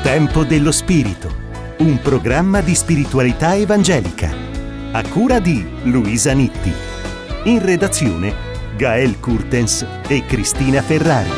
Tempo dello Spirito, un programma di spiritualità evangelica, a cura di Luisa Nitti. In redazione Gael Kurtens e Cristina Ferrari.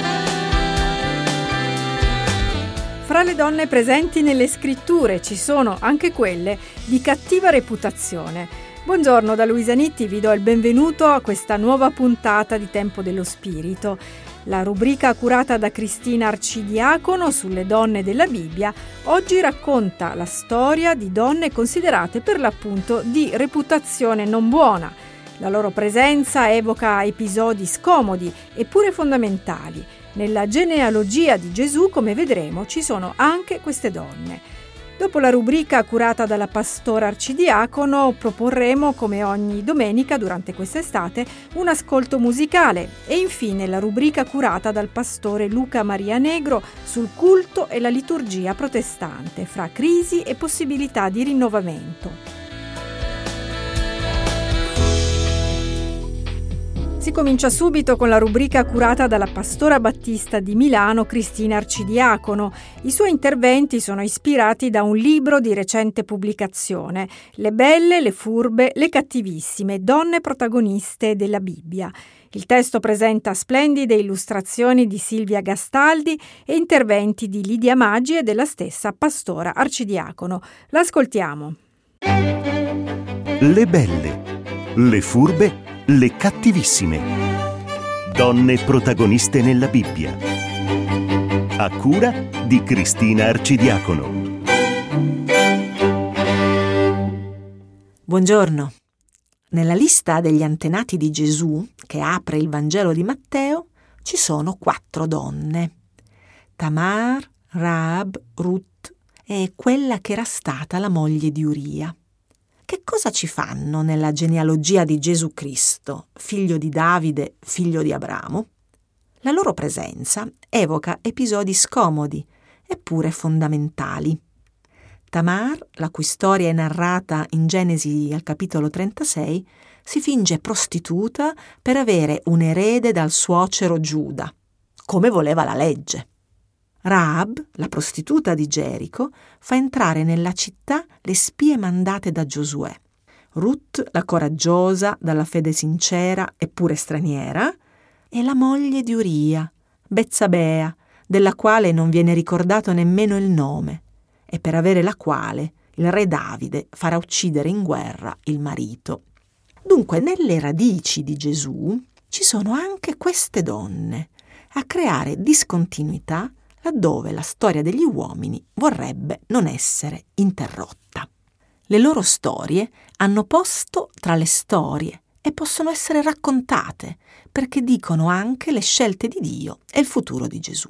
Fra le donne presenti nelle scritture ci sono anche quelle di cattiva reputazione. Buongiorno da Luisa Nitti, vi do il benvenuto a questa nuova puntata di Tempo dello Spirito. La rubrica curata da Cristina Arcidiacono sulle donne della Bibbia oggi racconta la storia di donne considerate per l'appunto di reputazione non buona. La loro presenza evoca episodi scomodi eppure fondamentali. Nella genealogia di Gesù, come vedremo, ci sono anche queste donne. Dopo la rubrica curata dalla pastora Arcidiacono proporremo, come ogni domenica durante quest'estate, un ascolto musicale e infine la rubrica curata dal pastore Luca Maria Negro sul culto e la liturgia protestante, fra crisi e possibilità di rinnovamento. Si comincia subito con la rubrica curata dalla pastora battista di Milano Cristina Arcidiacono. I suoi interventi sono ispirati da un libro di recente pubblicazione, Le belle, le furbe, le cattivissime, donne protagoniste della Bibbia. Il testo presenta splendide illustrazioni di Silvia Gastaldi e interventi di Lidia Maggi e della stessa pastora Arcidiacono. L'ascoltiamo. Le belle, le furbe, le cattivissime. Donne protagoniste nella Bibbia. A cura di Cristina Arcidiacono. Buongiorno. Nella lista degli antenati di Gesù, che apre il Vangelo di Matteo, ci sono 4 donne. Tamar, Rahab, Ruth e quella che era stata la moglie di Uria. Che cosa ci fanno nella genealogia di Gesù Cristo, figlio di Davide, figlio di Abramo? La loro presenza evoca episodi scomodi, eppure fondamentali. Tamar, la cui storia è narrata in Genesi al capitolo 36, si finge prostituta per avere un erede dal suocero Giuda, come voleva la legge. Rahab, la prostituta di Gerico, fa entrare nella città le spie mandate da Giosuè. Ruth, la coraggiosa, dalla fede sincera eppure straniera, e la moglie di Uria, Bezzabea, della quale non viene ricordato nemmeno il nome, e per avere la quale il re Davide farà uccidere in guerra il marito. Dunque, nelle radici di Gesù ci sono anche queste donne, a creare discontinuità laddove la storia degli uomini vorrebbe non essere interrotta. Le loro storie hanno posto tra le storie e possono essere raccontate perché dicono anche le scelte di Dio e il futuro di Gesù.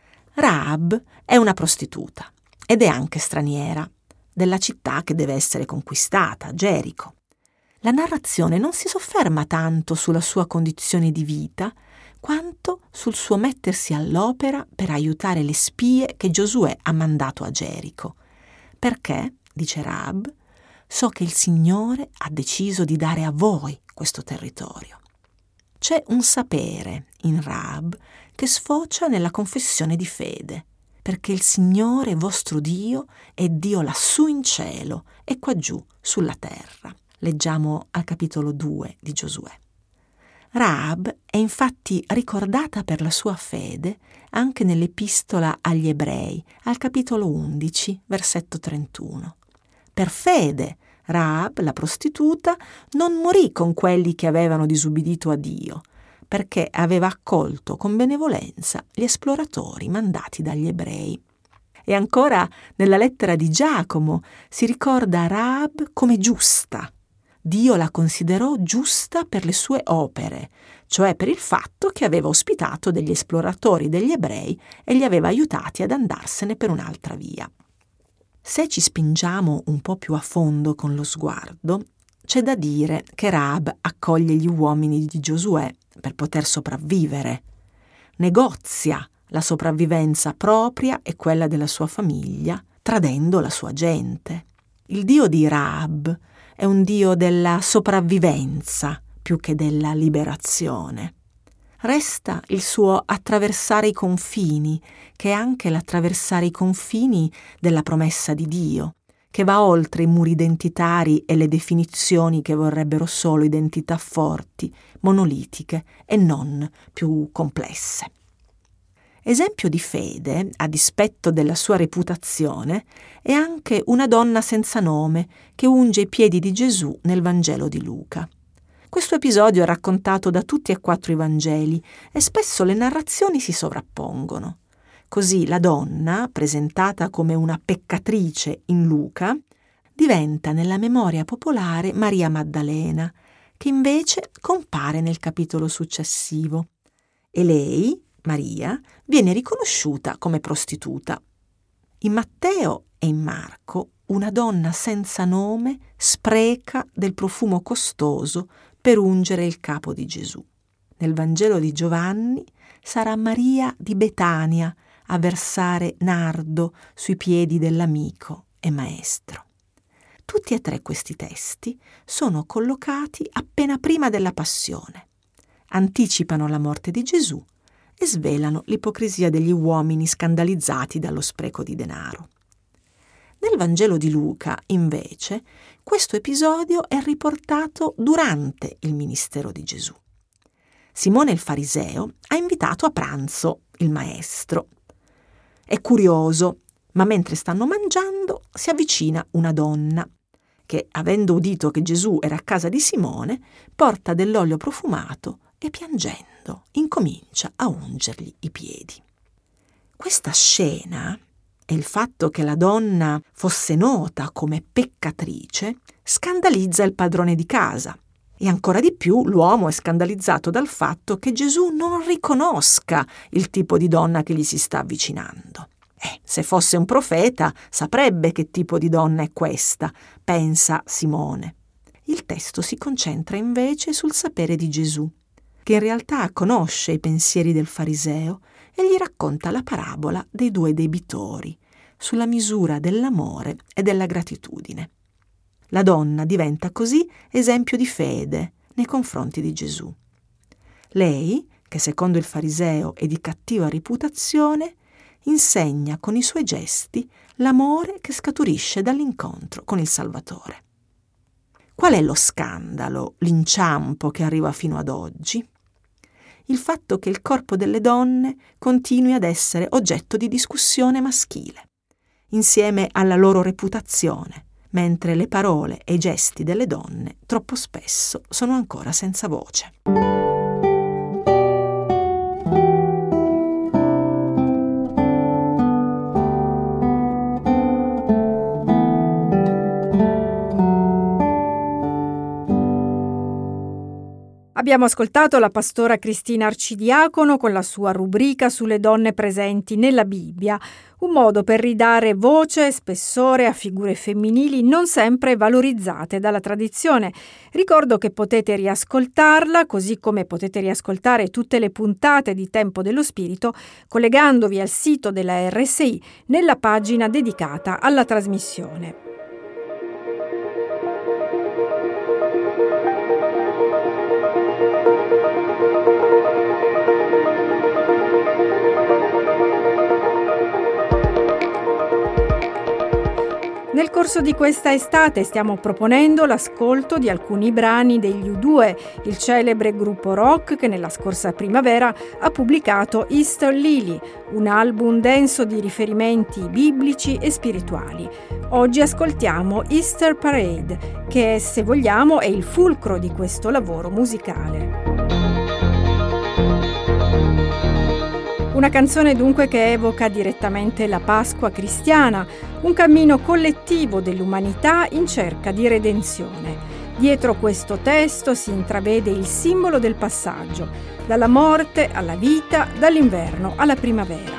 Rahab è una prostituta ed è anche straniera della città che deve essere conquistata, Gerico. La narrazione non si sofferma tanto sulla sua condizione di vita quanto sul suo mettersi all'opera per aiutare le spie che Giosuè ha mandato a Gerico. Perché, dice Rahab, so che il Signore ha deciso di dare a voi questo territorio. C'è un sapere in Rahab che sfocia nella confessione di fede, perché il Signore vostro Dio è Dio lassù in cielo e qua giù sulla terra. Leggiamo al capitolo 2 di Giosuè. Rahab è infatti ricordata per la sua fede anche nell'epistola agli Ebrei, al capitolo 11, versetto 31. Per fede, Rahab, la prostituta, non morì con quelli che avevano disubbidito a Dio, perché aveva accolto con benevolenza gli esploratori mandati dagli Ebrei. E ancora nella lettera di Giacomo si ricorda Rahab come giusta. Dio la considerò giusta per le sue opere, cioè per il fatto che aveva ospitato degli esploratori degli ebrei e li aveva aiutati ad andarsene per un'altra via. Se ci spingiamo un po' più a fondo con lo sguardo, c'è da dire che Rahab accoglie gli uomini di Giosuè per poter sopravvivere. Negozia la sopravvivenza propria e quella della sua famiglia, tradendo la sua gente. Il Dio di Rahab è un Dio della sopravvivenza più che della liberazione. resta il suo attraversare i confini, che è anche l'attraversare i confini della promessa di Dio, che va oltre i muri identitari e le definizioni che vorrebbero solo identità forti, monolitiche e non più complesse. Esempio di fede, a dispetto della sua reputazione, è anche una donna senza nome che unge i piedi di Gesù nel Vangelo di Luca. Questo episodio è raccontato da tutti e 4 i Vangeli e spesso le narrazioni si sovrappongono. Così la donna, presentata come una peccatrice in Luca, diventa nella memoria popolare Maria Maddalena, che invece compare nel capitolo successivo. E lei, Maria, viene riconosciuta come prostituta. In Matteo e in Marco una donna senza nome spreca del profumo costoso per ungere il capo di Gesù. Nel Vangelo di Giovanni sarà Maria di Betania a versare nardo sui piedi dell'amico e maestro. Tutti e 3 questi testi sono collocati appena prima della passione, anticipano la morte di Gesù e svelano l'ipocrisia degli uomini scandalizzati dallo spreco di denaro. Nel Vangelo di Luca, invece, questo episodio è riportato durante il ministero di Gesù. Simone il fariseo ha invitato a pranzo il maestro. È curioso, ma mentre stanno mangiando si avvicina una donna che, avendo udito che Gesù era a casa di Simone, porta dell'olio profumato e piangendo incomincia a ungergli i piedi. Questa scena e il fatto che la donna fosse nota come peccatrice scandalizza il padrone di casa e ancora di più l'uomo è scandalizzato dal fatto che Gesù non riconosca il tipo di donna che gli si sta avvicinando. Se fosse un profeta saprebbe che tipo di donna è questa, pensa Simone. Il testo si concentra invece sul sapere di Gesù, che in realtà conosce i pensieri del fariseo e gli racconta la parabola dei 2 debitori, sulla misura dell'amore e della gratitudine. La donna diventa così esempio di fede nei confronti di Gesù. Lei, che secondo il fariseo è di cattiva reputazione, insegna con i suoi gesti l'amore che scaturisce dall'incontro con il Salvatore. Qual è lo scandalo, l'inciampo che arriva fino ad oggi? Il fatto che il corpo delle donne continui ad essere oggetto di discussione maschile, insieme alla loro reputazione, mentre le parole e i gesti delle donne troppo spesso sono ancora senza voce. Abbiamo ascoltato la pastora Cristina Arcidiacono con la sua rubrica sulle donne presenti nella Bibbia, un modo per ridare voce e spessore a figure femminili non sempre valorizzate dalla tradizione. Ricordo che potete riascoltarla, così come potete riascoltare tutte le puntate di Tempo dello Spirito, collegandovi al sito della RSI nella pagina dedicata alla trasmissione. Nel corso di questa estate stiamo proponendo l'ascolto di alcuni brani degli U2, il celebre gruppo rock che nella scorsa primavera ha pubblicato Easter Lily, un album denso di riferimenti biblici e spirituali. Oggi ascoltiamo Easter Parade, che se vogliamo è il fulcro di questo lavoro musicale. Una canzone dunque che evoca direttamente la Pasqua cristiana, un cammino collettivo dell'umanità in cerca di redenzione. Dietro questo testo si intravede il simbolo del passaggio, dalla morte alla vita, dall'inverno alla primavera.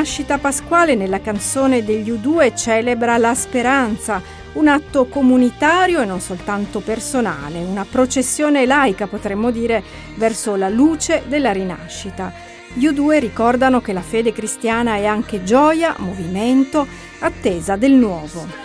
rinascita pasquale nella canzone degli U2 celebra la speranza, un atto comunitario e non soltanto personale, una processione laica, potremmo dire, verso la luce della rinascita. Gli U2 ricordano che la fede cristiana è anche gioia, movimento, attesa del nuovo.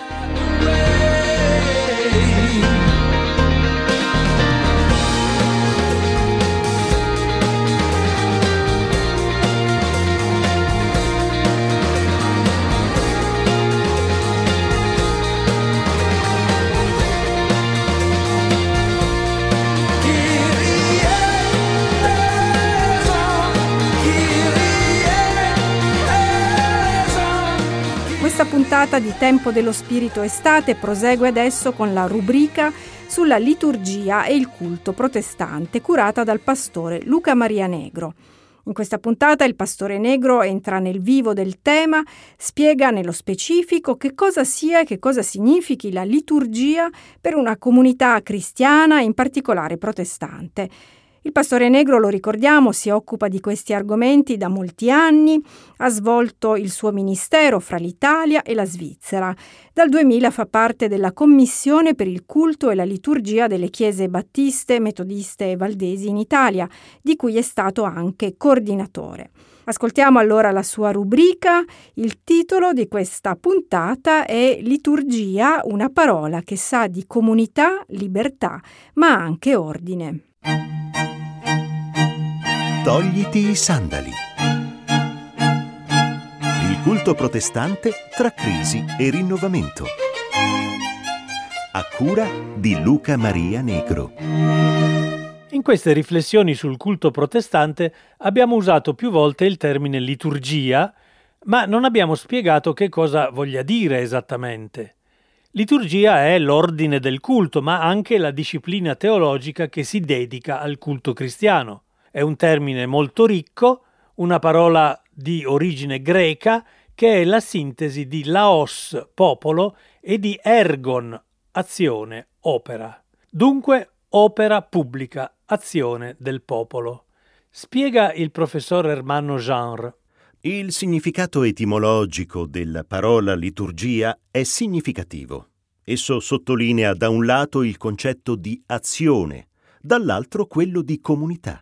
Questa puntata di Tempo dello Spirito Estate prosegue adesso con la rubrica sulla liturgia e il culto protestante, curata dal pastore Luca Maria Negro. In questa puntata il pastore Negro entra nel vivo del tema, spiega nello specifico che cosa sia e che cosa significhi la liturgia per una comunità cristiana, in particolare protestante. Il pastore Negro, lo ricordiamo, si occupa di questi argomenti da molti anni, ha svolto il suo ministero fra l'Italia e la Svizzera. Dal 2000 fa parte della Commissione per il culto e la liturgia delle chiese battiste, metodiste e valdesi in Italia, di cui è stato anche coordinatore. Ascoltiamo allora la sua rubrica. Il titolo di questa puntata è Liturgia, una parola che sa di comunità, libertà, ma anche ordine. Togliti i sandali. Il culto protestante tra crisi e rinnovamento. A cura di Luca Maria Negro. In queste riflessioni sul culto protestante abbiamo usato più volte il termine liturgia, ma non abbiamo spiegato che cosa voglia dire esattamente. Liturgia è l'ordine del culto, ma anche la disciplina teologica che si dedica al culto cristiano. È un termine molto ricco, una parola di origine greca che è la sintesi di laos, popolo, e di ergon, azione, opera. Dunque, opera pubblica, azione del popolo. Spiega il professor Ermanno Genre. Il significato etimologico della parola liturgia è significativo. Esso sottolinea da un lato il concetto di azione, dall'altro quello di comunità.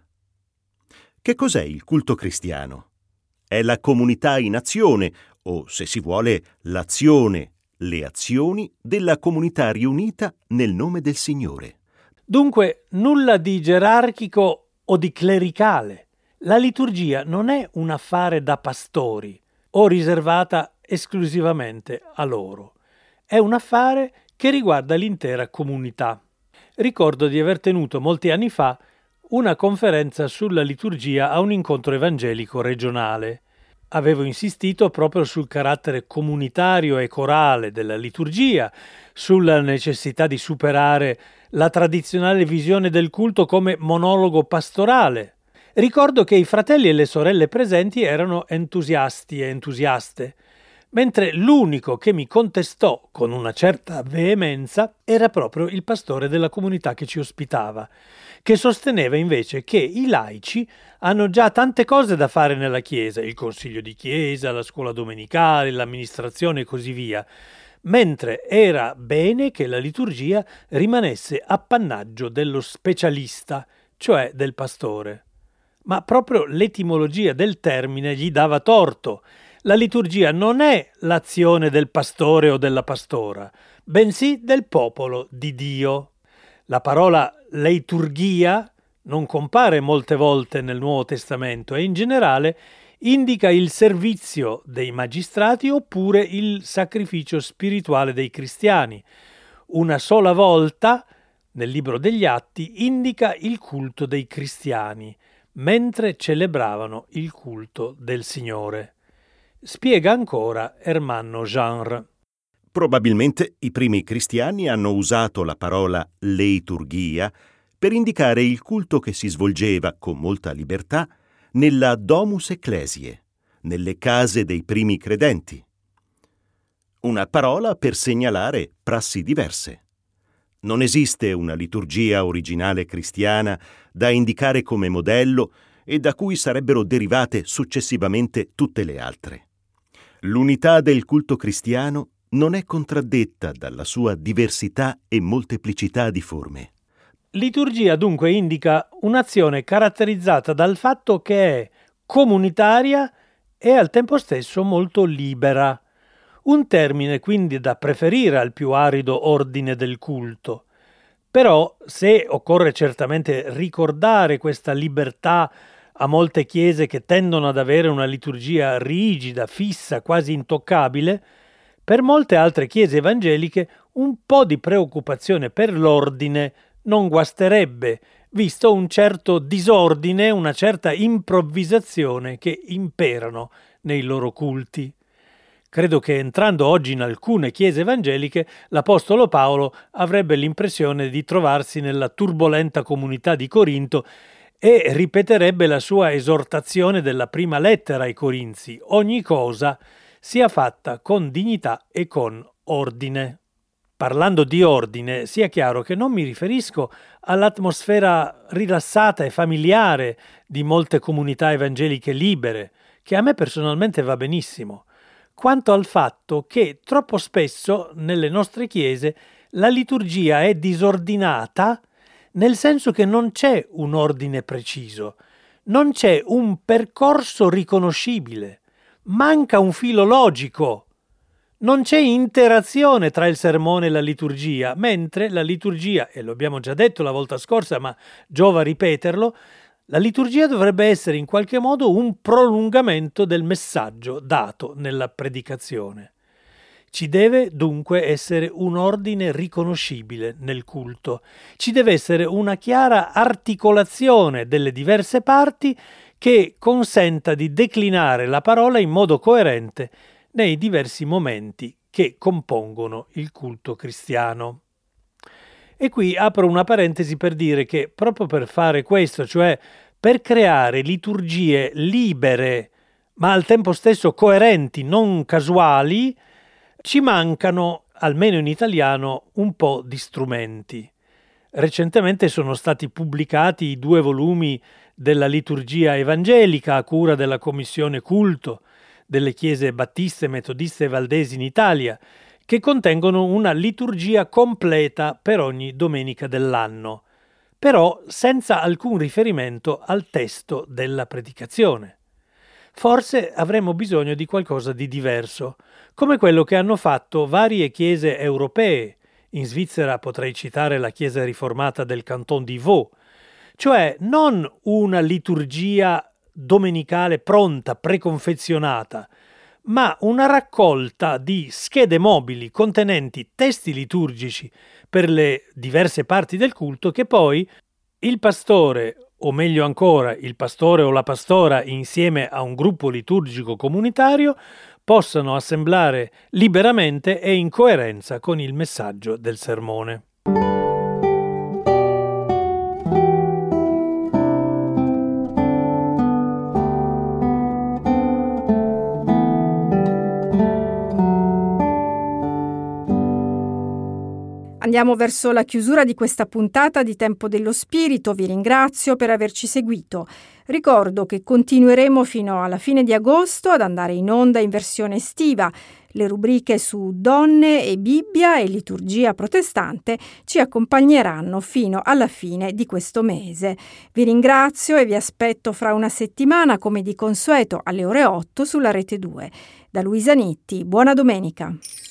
Che cos'è il culto cristiano? È la comunità in azione, o se si vuole, l'azione, le azioni della comunità riunita nel nome del Signore. Dunque, nulla di gerarchico o di clericale. La liturgia non è un affare da pastori o riservata esclusivamente a loro. È un affare che riguarda l'intera comunità. Ricordo di aver tenuto molti anni fa una conferenza sulla liturgia a un incontro evangelico regionale. Avevo insistito proprio sul carattere comunitario e corale della liturgia, sulla necessità di superare la tradizionale visione del culto come monologo pastorale. Ricordo che i fratelli e le sorelle presenti erano entusiasti e entusiaste, mentre l'unico che mi contestò con una certa veemenza era proprio il pastore della comunità che ci ospitava, che sosteneva invece che i laici hanno già tante cose da fare nella Chiesa, il consiglio di Chiesa, la scuola domenicale, l'amministrazione e così via, mentre era bene che la liturgia rimanesse appannaggio dello specialista, cioè del pastore. Ma proprio l'etimologia del termine gli dava torto. La liturgia non è l'azione del pastore o della pastora, bensì del popolo di Dio. La parola leiturgia non compare molte volte nel Nuovo Testamento e in generale indica il servizio dei magistrati oppure il sacrificio spirituale dei cristiani. Una sola volta, nel libro degli Atti, indica il culto dei cristiani, mentre celebravano il culto del Signore. Spiega ancora Ermanno Genre. Probabilmente i primi cristiani hanno usato la parola leiturgia per indicare il culto che si svolgeva con molta libertà nella Domus Ecclesiae, nelle case dei primi credenti. Una parola per segnalare prassi diverse. Non esiste una liturgia originale cristiana da indicare come modello e da cui sarebbero derivate successivamente tutte le altre. L'unità del culto cristiano non è contraddetta dalla sua diversità e molteplicità di forme. Liturgia dunque indica un'azione caratterizzata dal fatto che è comunitaria e al tempo stesso molto libera. Un termine quindi da preferire al più arido ordine del culto. Però, se occorre certamente ricordare questa libertà a molte chiese che tendono ad avere una liturgia rigida, fissa, quasi intoccabile, per molte altre chiese evangeliche un po' di preoccupazione per l'ordine non guasterebbe, visto un certo disordine, una certa improvvisazione che imperano nei loro culti. Credo che entrando oggi in alcune chiese evangeliche, l'Apostolo Paolo avrebbe l'impressione di trovarsi nella turbolenta comunità di Corinto e ripeterebbe la sua esortazione della prima lettera ai Corinzi: ogni cosa sia fatta con dignità e con ordine. Parlando di ordine, sia chiaro che non mi riferisco all'atmosfera rilassata e familiare di molte comunità evangeliche libere, che a me personalmente va benissimo, quanto al fatto che troppo spesso nelle nostre chiese la liturgia è disordinata, nel senso che non c'è un ordine preciso, non c'è un percorso riconoscibile, manca un filo logico, non c'è interazione tra il sermone e la liturgia, mentre la liturgia, e lo abbiamo già detto la volta scorsa, ma giova ripeterlo, la liturgia dovrebbe essere in qualche modo un prolungamento del messaggio dato nella predicazione. Ci deve dunque essere un ordine riconoscibile nel culto, ci deve essere una chiara articolazione delle diverse parti che consenta di declinare la parola in modo coerente nei diversi momenti che compongono il culto cristiano. E qui apro una parentesi per dire che proprio per fare questo, cioè per creare liturgie libere ma al tempo stesso coerenti, non casuali, ci mancano, almeno in italiano, un po' di strumenti. Recentemente sono stati pubblicati i 2 volumi della liturgia evangelica a cura della Commissione Culto delle chiese battiste, metodiste e valdesi in Italia, che contengono una liturgia completa per ogni domenica dell'anno, però senza alcun riferimento al testo della predicazione. Forse avremmo bisogno di qualcosa di diverso, come quello che hanno fatto varie chiese europee. In Svizzera potrei citare la chiesa riformata del Canton di Vaud, cioè non una liturgia domenicale pronta, preconfezionata, ma una raccolta di schede mobili contenenti testi liturgici per le diverse parti del culto che poi il pastore, o meglio ancora il pastore o la pastora insieme a un gruppo liturgico comunitario, possano assemblare liberamente e in coerenza con il messaggio del sermone. Andiamo verso la chiusura di questa puntata di Tempo dello Spirito. Vi ringrazio per averci seguito. Ricordo che continueremo fino alla fine di agosto ad andare in onda in versione estiva. Le rubriche su donne e Bibbia e liturgia protestante ci accompagneranno fino alla fine di questo mese. Vi ringrazio e vi aspetto fra una settimana, come di consueto, alle ore 8 sulla Rete 2. Da Luisa Nitti, buona domenica.